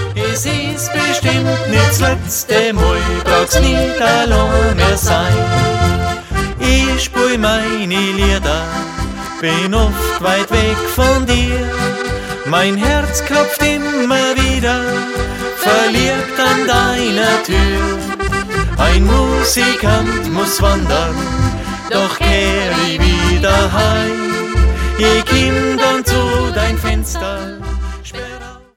Es ist bestimmt nicht das letzte Mal, brauch's nicht allein mehr sein. Ich spiel meine Lieder, bin oft weit weg von dir. Mein Herz klopft immer wieder, verliebt an deiner Tür. Ein Musikant muss wandern, doch kehr ich wieder heim. Ich komm dann zu dein Fenster.